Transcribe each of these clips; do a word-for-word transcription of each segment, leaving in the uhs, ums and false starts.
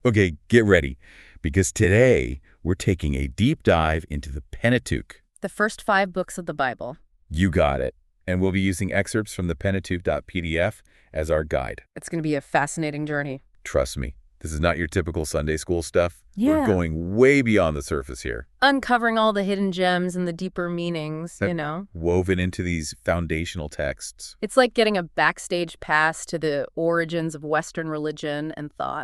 Okay, get ready, because today we're taking a deep dive into the Pentateuch. The first five books of the Bible. You got it. And we'll be using excerpts from the Pentateuch dot P D F as our guide. It's going to be a fascinating journey. Trust me, this is not your typical Sunday school stuff. Yeah. We're going way beyond the surface here. Uncovering all the hidden gems and the deeper meanings, That- you know? Woven into these foundational texts. It's like getting a backstage pass to the origins of Western religion and thought.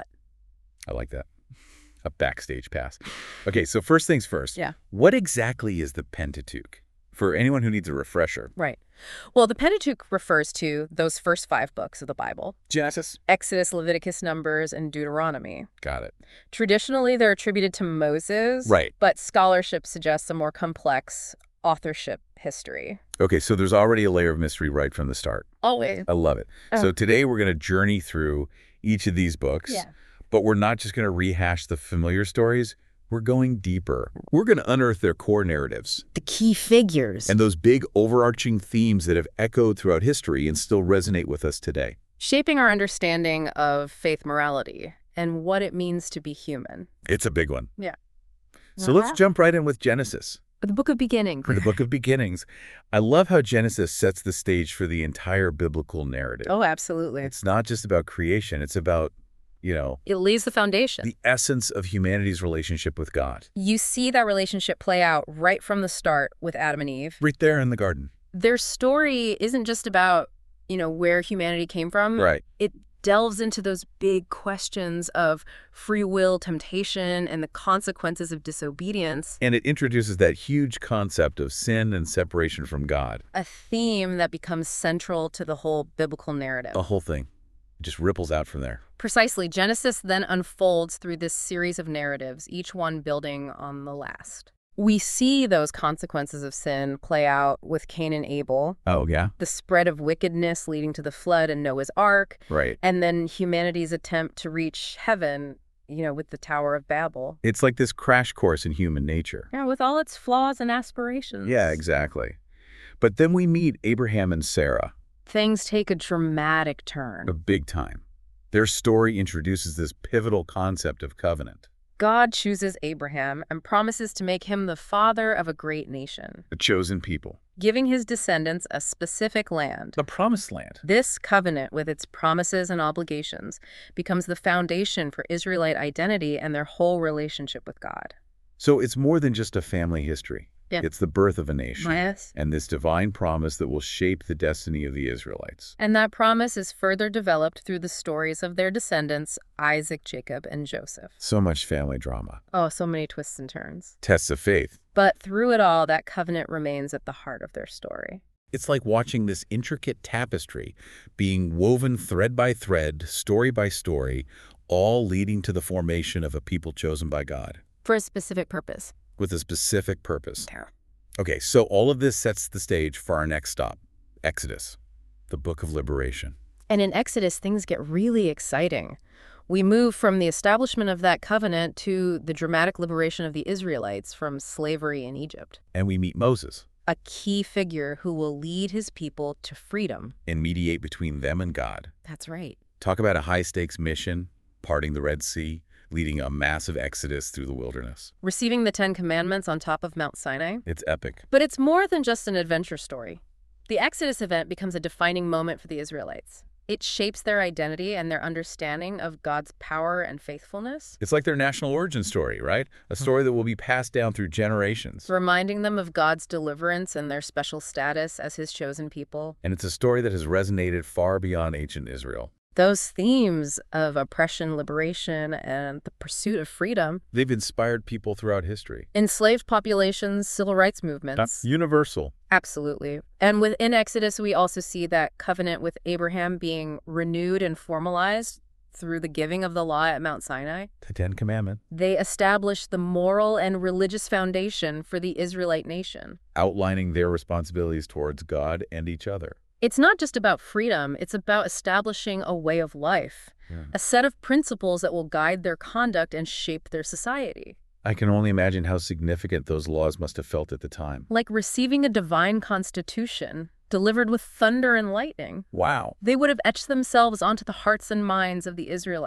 I like that. A backstage pass. Okay, so first things first. Yeah. What exactly is the Pentateuch? For anyone who needs a refresher. Right. Well, the Pentateuch refers to those first five books of the Bible: Genesis. Exodus, Leviticus, Numbers, and Deuteronomy. Got it. Traditionally, they're attributed to Moses. Right. But scholarship suggests a more complex authorship history. Okay, so there's already a layer of mystery right from the start. Always. I love it. Oh. So today we're going to journey through each of these books. Yeah. But we're not just going to rehash the familiar stories. We're going deeper. We're going to unearth their core narratives The key figures. and those big overarching themes that have echoed throughout history and still resonate with us today. Shaping our understanding of faith morality and what it means to be human. It's a big one. Yeah. So let's jump right in with Genesis, The Book of Beginnings. for the Book of Beginnings. I love how Genesis sets the stage for the entire biblical narrative. Oh, absolutely. It's not just about creation. It's about, you know, It lays the foundation. the essence of humanity's relationship with God. You see that relationship play out right from the start with Adam and Eve. Right there in the garden. Their story isn't just about, you know, where humanity came from. Right. It delves into those big questions of free will, temptation, and the consequences of disobedience, And it introduces that huge concept of sin and separation from God. a theme that becomes central to the whole biblical narrative. The whole thing just ripples out from there. Precisely. Genesis then unfolds through this series of narratives, each one building on the last. We see those consequences of sin play out with Cain and Abel, Oh, yeah? the spread of wickedness leading to the flood and Noah's Ark, Right. and then humanity's attempt to reach heaven, you know, with the Tower of Babel. It's like this crash course in human nature. Yeah, with all its flaws and aspirations. Yeah, exactly. But then we meet Abraham and Sarah, Things take a dramatic turn. a big time. Their story introduces this pivotal concept of covenant, God chooses Abraham and promises to make him the father of a great nation, a chosen people, giving his descendants a specific land. the promised land. This covenant, with its promises and obligations, becomes the foundation for Israelite identity and their whole relationship with God. So it's more than just a family history. Yeah. It's the birth of a nation. Yes. And this divine promise that will shape the destiny of the Israelites. And that promise is further developed through the stories of their descendants, Isaac, Jacob, and Joseph. So much family drama. Oh, so many twists and turns. Tests of faith. But through it all, that covenant remains at the heart of their story. It's like watching this intricate tapestry being woven thread by thread, story by story, all leading to the formation of a people chosen by God For a specific purpose. with a specific purpose. There. Okay, so all of this sets the stage for our next stop, Exodus, the book of liberation. And in Exodus, things get really exciting. We move from the establishment of that covenant to the dramatic liberation of the Israelites from slavery in Egypt. And we meet Moses A key figure who will lead his people to freedom. and mediate between them and God. That's right. Talk about a high-stakes mission, parting the Red Sea, leading a massive exodus through the wilderness. Receiving the Ten Commandments on top of Mount Sinai. It's epic. But it's more than just an adventure story. The Exodus event becomes a defining moment for the Israelites. It shapes their identity and their understanding of God's power and faithfulness, It's like their national origin story, right? A story that will be passed down through generations. reminding them of God's deliverance and their special status as his chosen people. And it's a story that has resonated far beyond ancient Israel. Those themes of oppression, liberation, and the pursuit of freedom, They've inspired people throughout history. enslaved populations, civil rights movements. Universal. Absolutely. And within Exodus, we also see that covenant with Abraham being renewed and formalized through the giving of the law at Mount Sinai. The Ten Commandments. They established the moral and religious foundation for the Israelite nation. Outlining their responsibilities towards God and each other. It's not just about freedom, it's about establishing a way of life, Yeah. a set of principles that will guide their conduct and shape their society. I can only imagine how significant those laws must have felt at the time. Like receiving a divine constitution delivered with thunder and lightning. Wow. They would have etched themselves onto the hearts and minds of the Israelites,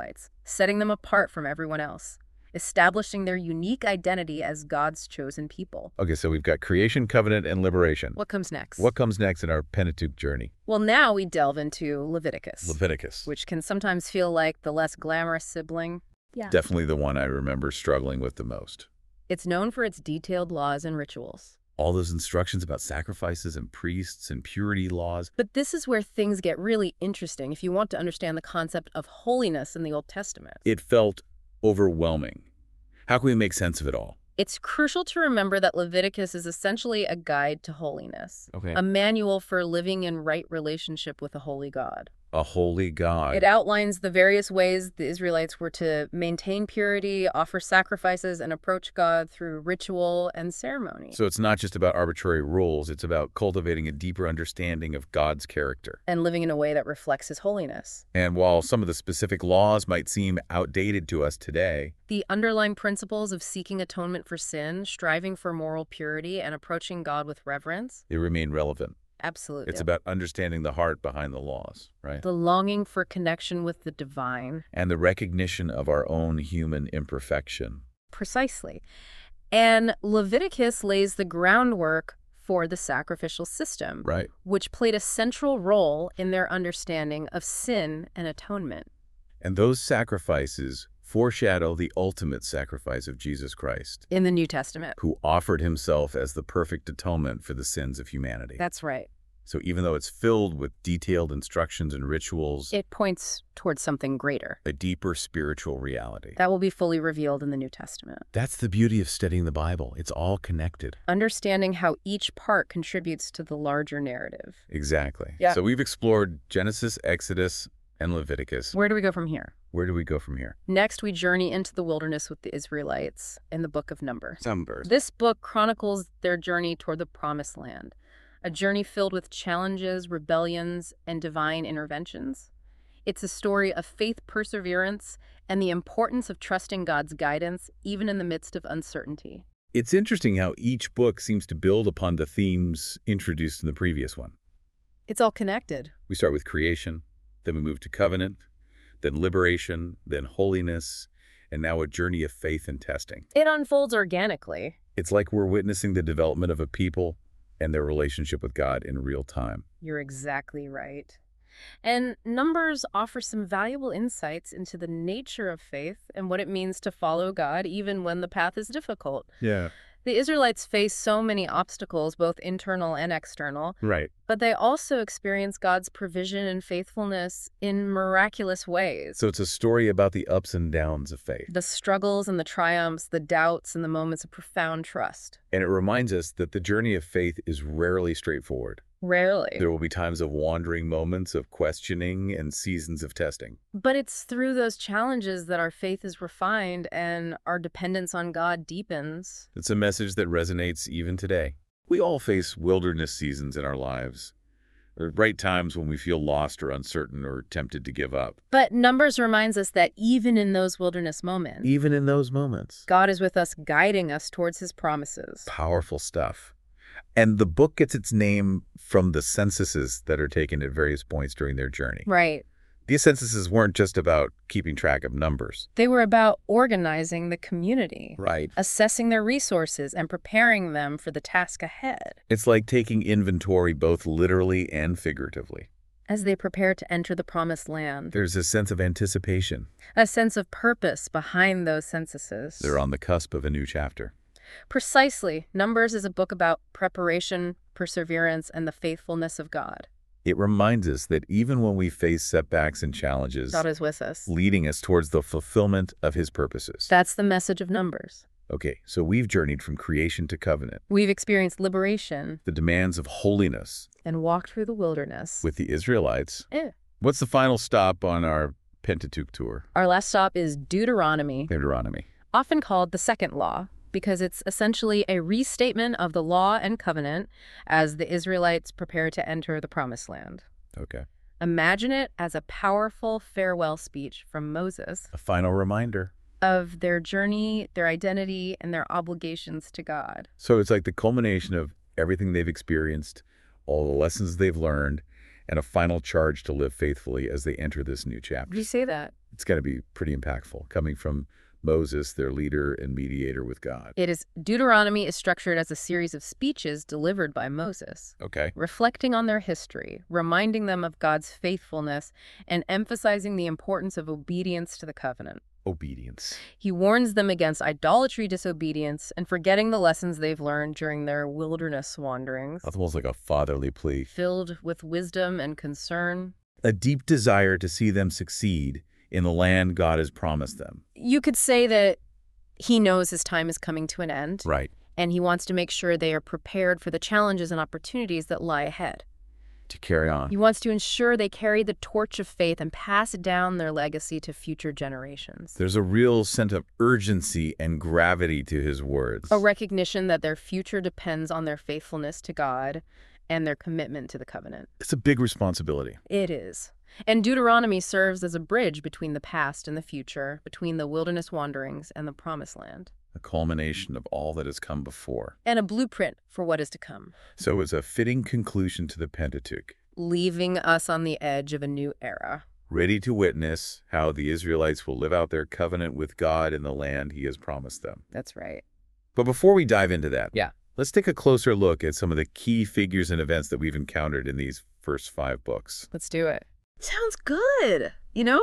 setting them apart from everyone else, establishing their unique identity as God's chosen people. Okay, so we've got creation, covenant, and liberation. What comes next? What comes next in our Pentateuch journey? Well, now we delve into Leviticus, Leviticus. which can sometimes feel like the less glamorous sibling. Yeah. Definitely the one I remember struggling with the most. It's known for its detailed laws and rituals. All those instructions about sacrifices and priests and purity laws. But this is where things get really interesting if you want to understand the concept of holiness in the Old Testament. It felt overwhelming. How can we make sense of it all? It's crucial to remember that Leviticus is essentially a guide to holiness, Okay. a manual for living in right relationship with a holy God. A holy God. It outlines the various ways the Israelites were to maintain purity, offer sacrifices, and approach God through ritual and ceremony. So it's not just about arbitrary rules, it's about cultivating a deeper understanding of God's character. And living in a way that reflects his holiness. And while some of the specific laws might seem outdated to us today, The underlying principles of seeking atonement for sin, striving for moral purity, and approaching God with reverence, they remain relevant. absolutely. It's about understanding the heart behind the laws, right? The longing for connection with the divine. And the recognition of our own human imperfection. Precisely. And Leviticus lays the groundwork for the sacrificial system, Right. which played a central role in their understanding of sin and atonement. And those sacrifices foreshadow the ultimate sacrifice of Jesus Christ, In the New Testament. who offered himself as the perfect atonement for the sins of humanity. That's right. So even though it's filled with detailed instructions and rituals, It points towards something greater a deeper spiritual reality. that will be fully revealed in the New Testament. That's the beauty of studying the Bible. It's all connected. Understanding how each part contributes to the larger narrative. Exactly. Yeah. So we've explored Genesis, Exodus, and Leviticus. Where do we go from here? Where do we go from here? Next, we journey into the wilderness with the Israelites in the book of Numbers. Numbers. This book chronicles their journey toward the Promised Land, a journey filled with challenges, rebellions, and divine interventions. It's a story of faith, perseverance, and the importance of trusting God's guidance, even in the midst of uncertainty. It's interesting how each book seems to build upon the themes introduced in the previous one. It's all connected. We start with creation, then we move to covenant, then liberation, then holiness, and now a journey of faith and testing. It unfolds organically. It's like we're witnessing the development of a people and their relationship with God in real time. You're exactly right. And Numbers offer some valuable insights into the nature of faith and what it means to follow God even when the path is difficult. Yeah. The Israelites face so many obstacles, both internal and external, Right. but they also experience God's provision and faithfulness in miraculous ways. So it's a story about the ups and downs of faith. The struggles and the triumphs, the doubts and the moments of profound trust. And it reminds us that the journey of faith is rarely straightforward. Rarely. There will be times of wandering moments of questioning and seasons of testing. But it's through those challenges that our faith is refined and our dependence on God deepens. It's a message that resonates even today. We all face wilderness seasons in our lives. There are bright times when we feel lost or uncertain or tempted to give up. But Numbers reminds us that even in those wilderness moments, Even in those moments. God is with us, guiding us towards his promises. Powerful stuff. And the book gets its name from the censuses that are taken at various points during their journey. Right. These censuses weren't just about keeping track of numbers. They were about organizing the community, Right. assessing their resources, and preparing them for the task ahead It's like taking inventory both literally and figuratively. as they prepare to enter the promised land. There's a sense of anticipation. A sense of purpose behind those censuses. They're on the cusp of a new chapter. Precisely. Numbers is a book about preparation, perseverance, and the faithfulness of God. It reminds us that even when we face setbacks and challenges, God is with us. leading us towards the fulfillment of his purposes. That's the message of Numbers. Okay, so we've journeyed from creation to covenant, We've experienced liberation the demands of holiness and walked through the wilderness. with the Israelites. Eh. What's the final stop on our Pentateuch tour? Our last stop is Deuteronomy, Deuteronomy. often called the Second Law, because it's essentially a restatement of the law and covenant as the Israelites prepare to enter the Promised Land. Okay. Imagine it as a powerful farewell speech from Moses A final reminder. of their journey, their identity, and their obligations to God. So it's like the culmination of everything they've experienced, all the lessons they've learned, and a final charge to live faithfully as they enter this new Did chapter. you say that? It's going to be pretty impactful, coming from Moses, their leader and mediator with God. It is Deuteronomy is structured as a series of speeches delivered by Moses, Okay. reflecting on their history, reminding them of God's faithfulness, and emphasizing the importance of obedience to the covenant. Obedience. He warns them against idolatry, disobedience, and forgetting the lessons they've learned during their wilderness wanderings, That's almost like a fatherly plea. filled with wisdom and concern. A deep desire to see them succeed in the land God has promised them. You could say that he knows his time is coming to an end, Right. and he wants to make sure they are prepared for the challenges and opportunities that lie ahead. To carry on. He wants to ensure they carry the torch of faith and pass down their legacy to future generations. There's a real sense of urgency and gravity to his words. A recognition that their future depends on their faithfulness to God and their commitment to the covenant. It's a big responsibility. It is. And Deuteronomy serves as a bridge between the past and the future, between the wilderness wanderings and the promised land, A culmination of all that has come before. and a blueprint for what is to come, So it's a fitting conclusion to the Pentateuch, leaving us on the edge of a new era. ready to witness how the Israelites will live out their covenant with God in the land he has promised them. That's right. But before we dive into that, Yeah. let's take a closer look at some of the key figures and events that we've encountered in these first five books. Let's do it. Sounds good. You know,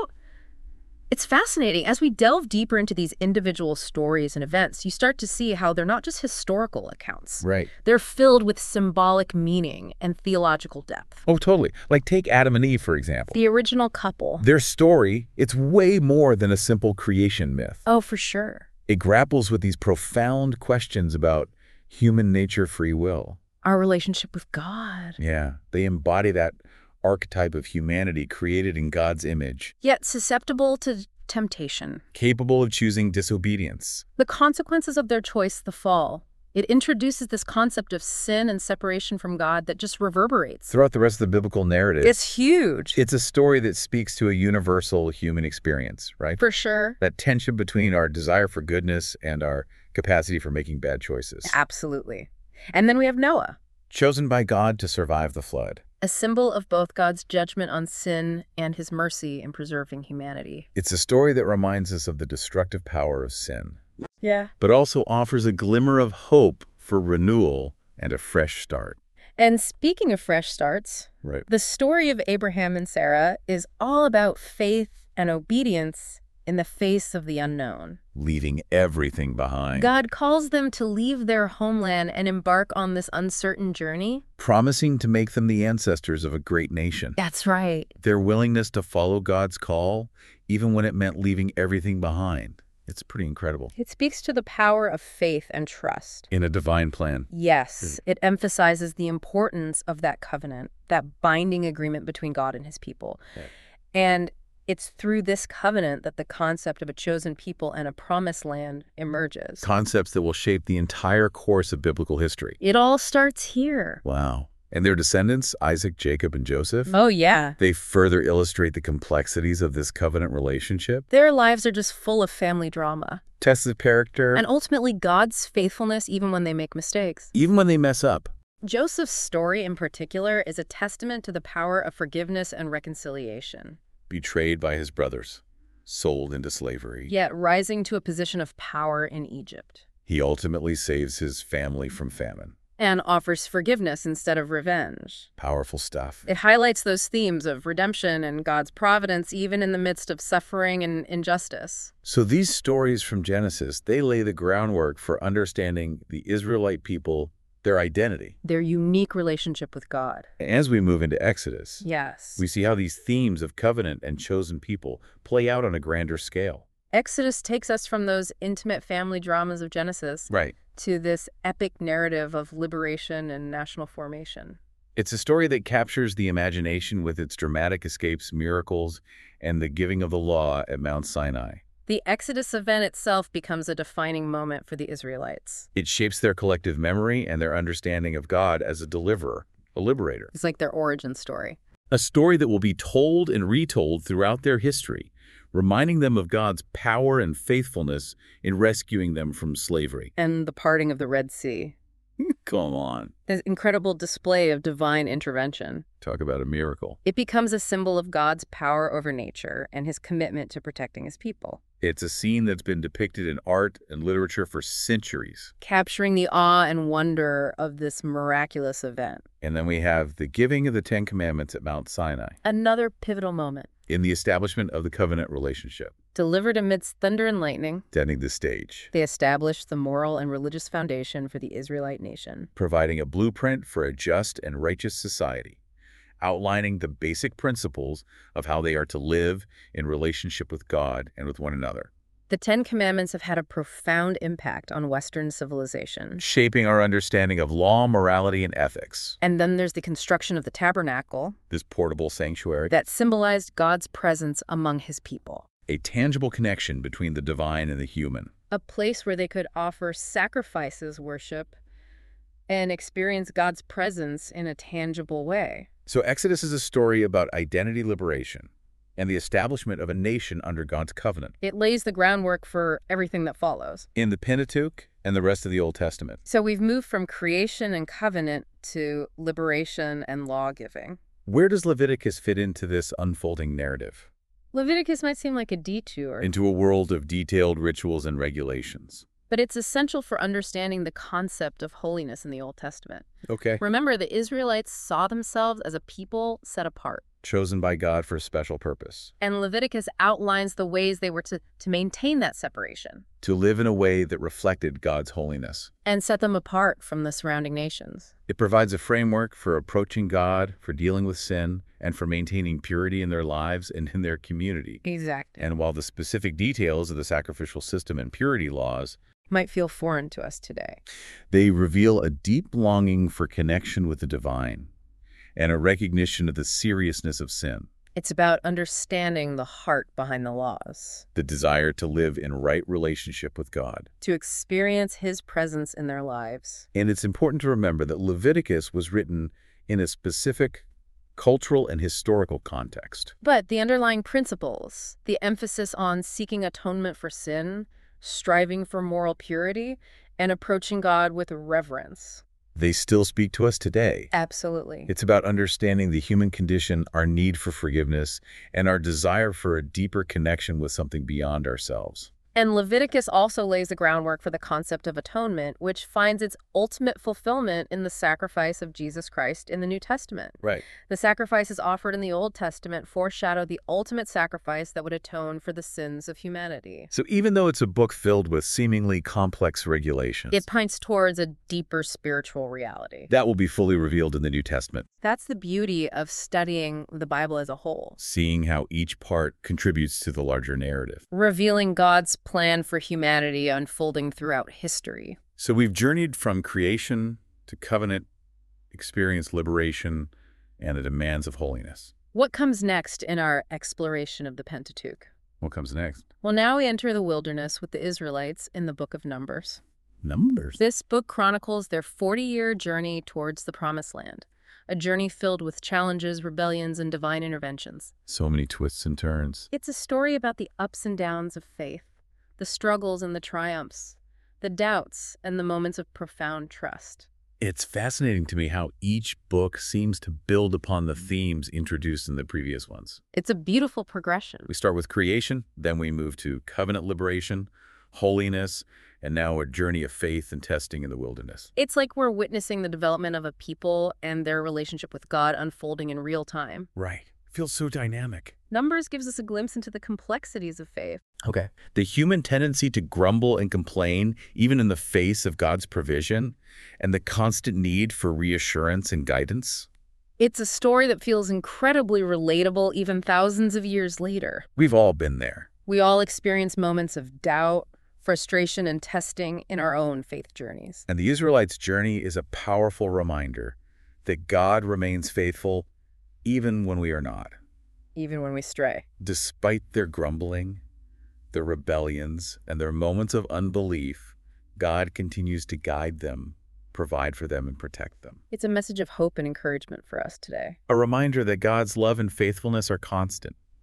it's fascinating. As we delve deeper into these individual stories and events, you start to see how they're not just historical accounts. Right. They're filled with symbolic meaning and theological depth. Oh, totally. Like take Adam and Eve, for example. The original couple. Their story, it's way more than a simple creation myth. Oh, for sure. It grapples with these profound questions about human nature, free will. Our relationship with God. Yeah, they embody that archetype of humanity created in God's image, Yet susceptible to temptation. capable of choosing disobedience. The consequences of their choice, the fall. It introduces this concept of sin and separation from God that just reverberates. Throughout the rest of the biblical narrative, It's huge. it's a story that speaks to a universal human experience, right? For sure. That tension between our desire for goodness and our capacity for making bad choices. Absolutely. And then we have Noah, Chosen by God to survive the flood. a symbol of both God's judgment on sin and his mercy in preserving humanity. It's a story that reminds us of the destructive power of sin, Yeah. but also offers a glimmer of hope for renewal and a fresh start. And speaking of fresh starts, Right. the story of Abraham and Sarah is all about faith and obedience in the face of the unknown. Leaving everything behind. God calls them to leave their homeland and embark on this uncertain journey. Promising to make them the ancestors of a great nation. That's right. Their willingness to follow God's call, even when it meant leaving everything behind. It's pretty incredible. It speaks to the power of faith and trust. In a divine plan. Yes, it emphasizes the importance of that covenant, that binding agreement between God and his people. Yeah. And it's through this covenant that the concept of a chosen people and a promised land emerges. Concepts that will shape the entire course of biblical history. It all starts here. Wow. And their descendants, Isaac, Jacob, and Joseph, Oh, yeah. they further illustrate the complexities of this covenant relationship. Their lives are just full of family drama. Tests of character, And ultimately, God's faithfulness even when they make mistakes. even when they mess up. Joseph's story in particular is a testament to the power of forgiveness and reconciliation. Betrayed by his brothers, sold into slavery. Yet rising to a position of power in Egypt. He ultimately saves his family from famine. And offers forgiveness instead of revenge. Powerful stuff. It highlights those themes of redemption and God's providence even in the midst of suffering and injustice. So these stories from Genesis, they lay the groundwork for understanding the Israelite people, their identity. Their unique relationship with God. As we move into Exodus, Yes. we see how these themes of covenant and chosen people play out on a grander scale. Exodus takes us from those intimate family dramas of Genesis Right. to this epic narrative of liberation and national formation. It's a story that captures the imagination with its dramatic escapes, miracles, and the giving of the law at Mount Sinai. The Exodus event itself becomes a defining moment for the Israelites. It shapes their collective memory and their understanding of God as a deliverer, a liberator. It's like their origin story. A story that will be told and retold throughout their history, reminding them of God's power and faithfulness in rescuing them from slavery. And the parting of the Red Sea. Come on. This incredible display of divine intervention. Talk about a miracle. It becomes a symbol of God's power over nature and his commitment to protecting his people, It's a scene that's been depicted in art and literature for centuries. capturing the awe and wonder of this miraculous event. And then we have the giving of the Ten Commandments at Mount Sinai, Another pivotal moment, in the establishment of the covenant relationship, delivered amidst thunder and lightning. setting the stage, They established the moral and religious foundation for the Israelite nation. providing a blueprint for a just and righteous society, outlining the basic principles of how they are to live in relationship with God and with one another, The Ten Commandments have had a profound impact on Western civilization. shaping our understanding of law, morality, and ethics. And then there's the construction of the tabernacle This portable sanctuary, that symbolized God's presence among his people. a tangible connection between the divine and the human. A place where they could offer sacrifices, worship, and experience God's presence in a tangible way. So Exodus is a story about identity liberation and the establishment of a nation under God's covenant. It lays the groundwork for everything that follows. In the Pentateuch and the rest of the Old Testament. So we've moved from creation and covenant to liberation and law-giving. Where does Leviticus fit into this unfolding narrative? Leviticus might seem like a detour, Into a world of detailed rituals and regulations. but it's essential for understanding the concept of holiness in the Old Testament. Okay. Remember, the Israelites saw themselves as a people set apart, Chosen by God for a special purpose. and Leviticus outlines the ways they were to, to maintain that separation To live in a way that reflected God's holiness. and set them apart from the surrounding nations. It provides a framework for approaching God, for dealing with sin, and for maintaining purity in their lives and in their community. Exactly. And while the specific details of the sacrificial system and purity laws, Might feel foreign to us today. they reveal a deep longing for connection with the divine and a recognition of the seriousness of sin, It's about understanding the heart behind the laws, the desire to live in right relationship with God. to experience his presence in their lives. And it's important to remember that Leviticus was written in a specific cultural and historical context. But the underlying principles, the emphasis on seeking atonement for sin, striving for moral purity, and approaching God with reverence. They still speak to us today. Absolutely. It's about understanding the human condition, our need for forgiveness, and our desire for a deeper connection with something beyond ourselves. And Leviticus also lays the groundwork for the concept of atonement, which finds its ultimate fulfillment in the sacrifice of Jesus Christ in the New Testament. Right. The sacrifices offered in the Old Testament foreshadow the ultimate sacrifice that would atone for the sins of humanity. So even though it's a book filled with seemingly complex regulations, It points towards a deeper spiritual reality. that will be fully revealed in the New Testament, That's the beauty of studying the Bible as a whole, seeing how each part contributes to the larger narrative. revealing God's plan for humanity unfolding throughout history. So we've journeyed from creation to covenant, experienced liberation, and the demands of holiness. What comes next in our exploration of the Pentateuch? What comes next? Well, now we enter the wilderness with the Israelites in the book of Numbers. Numbers. This book chronicles their forty-year journey towards the Promised Land, a journey filled with challenges, rebellions, and divine interventions. So many twists and turns. It's a story about the ups and downs of faith, the struggles and the triumphs, the doubts and the moments of profound trust. It's fascinating to me how each book seems to build upon the themes introduced in the previous ones. It's a beautiful progression. We start with creation, then we move to covenant liberation, holiness, and now a journey of faith and testing in the wilderness. It's like we're witnessing the development of a people and their relationship with God unfolding in real time. Right. Feels so dynamic. Numbers gives us a glimpse into the complexities of faith. Okay. The human tendency to grumble and complain, even in the face of God's provision, and the constant need for reassurance and guidance. It's a story that feels incredibly relatable even thousands of years later. We've all been there. We all experience moments of doubt, frustration, and testing in our own faith journeys. And the Israelites' journey is a powerful reminder that God remains faithful even when we are not. Even when we stray. Despite their grumbling, their rebellions, and their moments of unbelief, God continues to guide them, provide for them, and protect them. It's a message of hope and encouragement for us today. A reminder that God's love and faithfulness are constant.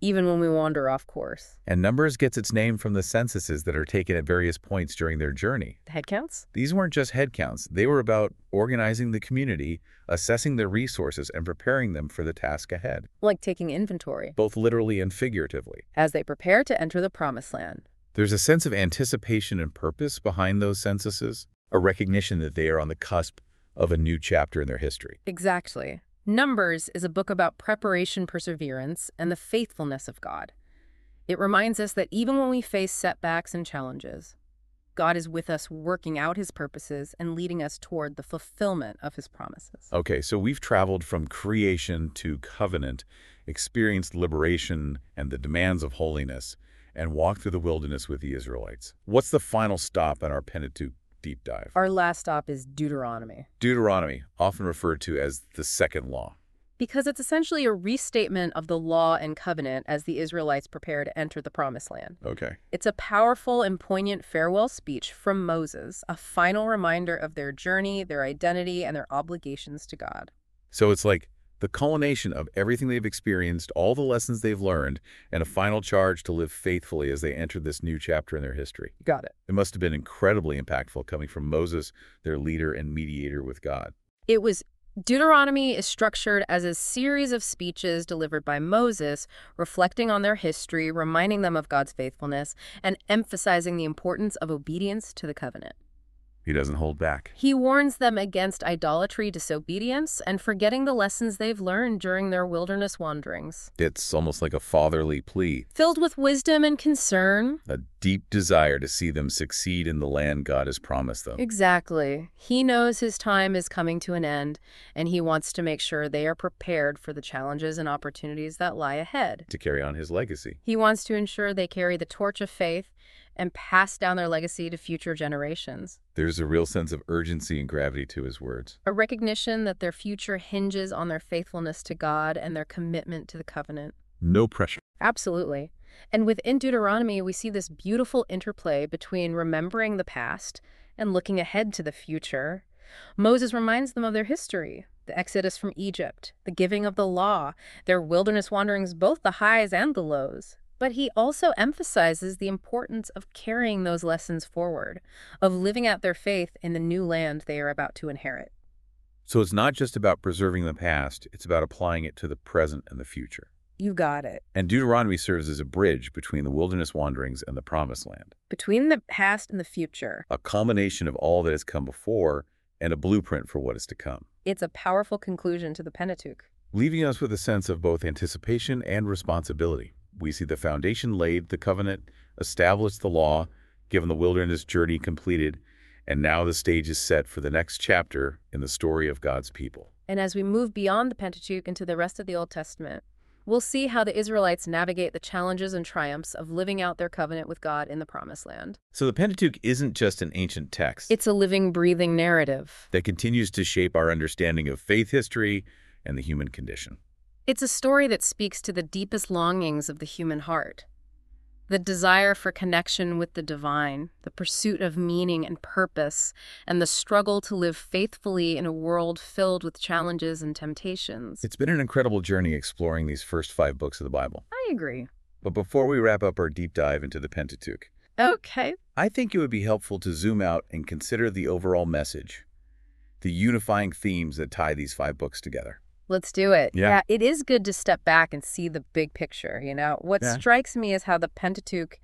even when we wander off course. And Numbers gets its name from the censuses that are taken at various points during their journey. The head counts? These weren't just head counts. They were about organizing the community, assessing their resources, and preparing them for the task ahead, Like taking inventory, both literally and figuratively. as they prepare to enter the Promised Land. There's a sense of anticipation and purpose behind those censuses, a recognition that they are on the cusp of a new chapter in their history. Exactly. Numbers is a book about preparation, perseverance, and the faithfulness of God. It reminds us that even when we face setbacks and challenges, God is with us working out his purposes and leading us toward the fulfillment of his promises. Okay, so we've traveled from creation to covenant, experienced liberation and the demands of holiness, and walked through the wilderness with the Israelites. What's the final stop on our Pentateuch deep dive? Our last stop is Deuteronomy, Deuteronomy, often referred to as the second law. because it's essentially a restatement of the law and covenant as the Israelites prepare to enter the Promised Land. Okay. It's a powerful and poignant farewell speech from Moses, a final reminder of their journey, their identity, and their obligations to God. So it's like the culmination of everything they've experienced, all the lessons they've learned, and a final charge to live faithfully as they enter this new chapter in their history. Got it. It must have been incredibly impactful coming from Moses, their leader and mediator with God. It was Deuteronomy is structured as a series of speeches delivered by Moses, reflecting on their history, reminding them of God's faithfulness, and emphasizing the importance of obedience to the covenant. He doesn't hold back. He warns them against idolatry, disobedience, and forgetting the lessons they've learned during their wilderness wanderings. It's almost like a fatherly plea, Filled with wisdom and concern. a deep desire to see them succeed in the land God has promised them. Exactly. He knows his time is coming to an end, and he wants to make sure they are prepared for the challenges and opportunities that lie ahead. To carry on his legacy. He wants to ensure they carry the torch of faith and pass down their legacy to future generations. There's a real sense of urgency and gravity to his words. A recognition that their future hinges on their faithfulness to God and their commitment to the covenant. No pressure. Absolutely. And within Deuteronomy, we see this beautiful interplay between remembering the past and looking ahead to the future. Moses reminds them of their history, the exodus from Egypt, the giving of the law, their wilderness wanderings, both the highs and the lows. But he also emphasizes the importance of carrying those lessons forward, of living out their faith in the new land they are about to inherit. So it's not just about preserving the past, it's about applying it to the present and the future. You got it. And Deuteronomy serves as a bridge between the wilderness wanderings and the promised land, Between the past and the future, a culmination of all that has come before and a blueprint for what is to come, it's a powerful conclusion to the Pentateuch. leaving us with a sense of both anticipation and responsibility. We see the foundation laid, the covenant established, the law, given the wilderness journey completed, and now the stage is set for the next chapter in the story of God's people. And as we move beyond the Pentateuch into the rest of the Old Testament, we'll see how the Israelites navigate the challenges and triumphs of living out their covenant with God in the Promised Land. So the Pentateuch isn't just an ancient text. It's a living, breathing narrative. that continues to shape our understanding of faith history and the human condition. It's a story that speaks to the deepest longings of the human heart. The desire for connection with the divine, the pursuit of meaning and purpose, and the struggle to live faithfully in a world filled with challenges and temptations. It's been an incredible journey exploring these first five books of the Bible. I agree. But before we wrap up our deep dive into the Pentateuch, Okay. I think it would be helpful to zoom out and consider the overall message, the unifying themes that tie these five books together. Let's do it. Yeah. It is good to step back and see the big picture, you know? What Yeah. strikes me is how the Pentateuch,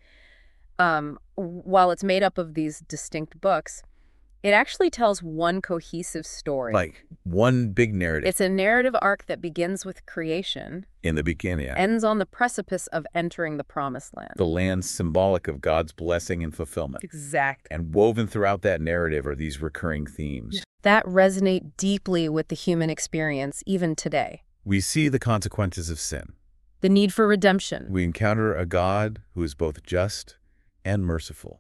um, while it's made up of these distinct books, it actually tells one cohesive story. Like one big narrative It's a narrative arc that begins with creation, in the beginning. ends on the precipice of entering the Promised Land. The land symbolic of God's blessing and fulfillment. Exact. And woven throughout that narrative are these recurring themes. That resonate deeply with the human experience, even today. We see the consequences of sin. The need for redemption. We encounter a God who is both just and merciful.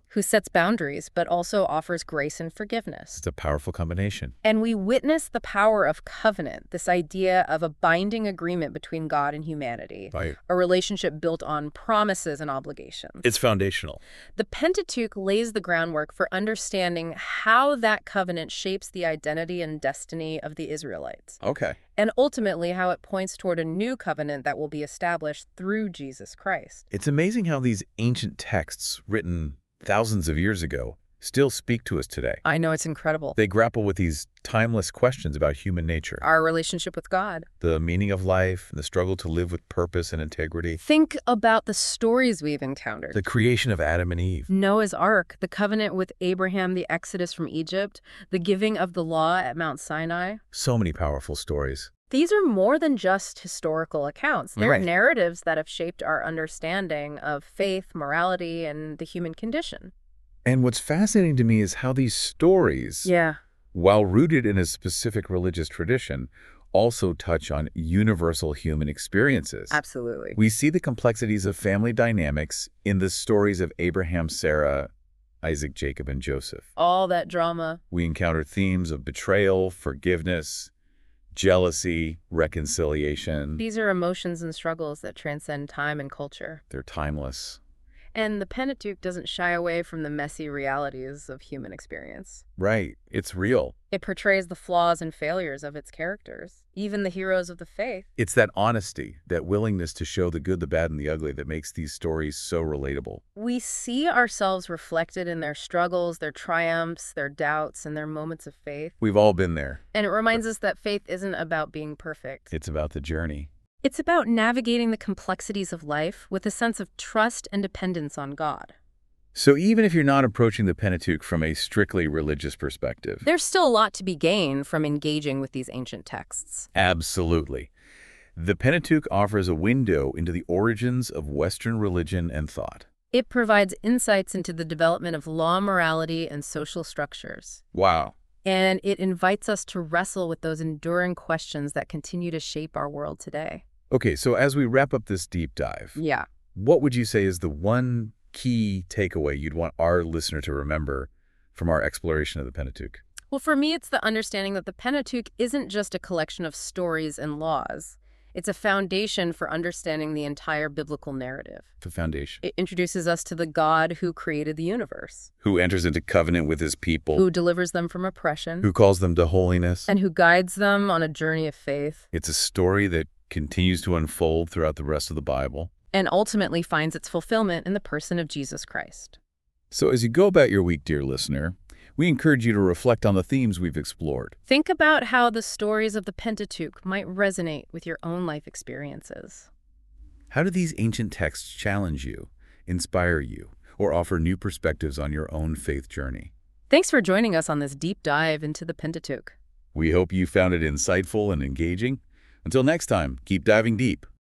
who sets boundaries but also offers grace and forgiveness. It's a powerful combination. And we witness the power of covenant, this idea of a binding agreement between God and humanity, Right. a relationship built on promises and obligations. It's foundational. The Pentateuch lays the groundwork for understanding how that covenant shapes the identity and destiny of the Israelites, Okay. and ultimately how it points toward a new covenant that will be established through Jesus Christ. It's amazing how these ancient texts, written thousands of years ago, still speak to us today. I know, it's incredible. They grapple with these timeless questions about human nature, Our relationship with God. the meaning of life, and the struggle to live with purpose and integrity, Think about the stories we've encountered. the creation of Adam and Eve. Noah's Ark, the covenant with Abraham, the exodus from Egypt, the giving of the law at Mount Sinai. So many powerful stories. These are more than just historical accounts. They're Right. narratives that have shaped our understanding of faith, morality, and the human condition. And what's fascinating to me is how these stories, Yeah. while rooted in a specific religious tradition, also touch on universal human experiences. Absolutely. We see the complexities of family dynamics in the stories of Abraham, Sarah, Isaac, Jacob, and Joseph. All that drama. We encounter themes of betrayal, forgiveness, jealousy, reconciliation. These are emotions and struggles that transcend time and culture. They're timeless. And the Pentateuch doesn't shy away from the messy realities of human experience. Right. It's real. It portrays the flaws and failures of its characters, even the heroes of the faith. It's that honesty, that willingness to show the good, the bad, and the ugly that makes these stories so relatable. We see ourselves reflected in their struggles, their triumphs, their doubts, and their moments of faith. We've all been there. And it reminds us that faith isn't about being perfect. It's about the journey. It's about navigating the complexities of life with a sense of trust and dependence on God. So even if you're not approaching the Pentateuch from a strictly religious perspective, There's still a lot to be gained from engaging with these ancient texts. absolutely. The Pentateuch offers a window into the origins of Western religion and thought. It provides insights into the development of law, morality, and social structures. Wow. And it invites us to wrestle with those enduring questions that continue to shape our world today. Okay, so as we wrap up this deep dive, Yeah. what would you say is the one key takeaway you'd want our listener to remember from our exploration of the Pentateuch? Well, for me, it's the understanding that the Pentateuch isn't just a collection of stories and laws. It's a foundation for understanding the entire biblical narrative. The foundation. It introduces us to the God who created the universe, Who enters into covenant with his people, who delivers them from oppression, who calls them to holiness. and who guides them on a journey of faith, It's a story that continues to unfold throughout the rest of the Bible. and ultimately finds its fulfillment in the person of Jesus Christ. So as you go about your week, dear listener, we encourage you to reflect on the themes we've explored. Think about how the stories of the Pentateuch might resonate with your own life experiences. How do these ancient texts challenge you, inspire you, or offer new perspectives on your own faith journey? Thanks for joining us on this deep dive into the Pentateuch. We hope you found it insightful and engaging. Until next time, keep diving deep.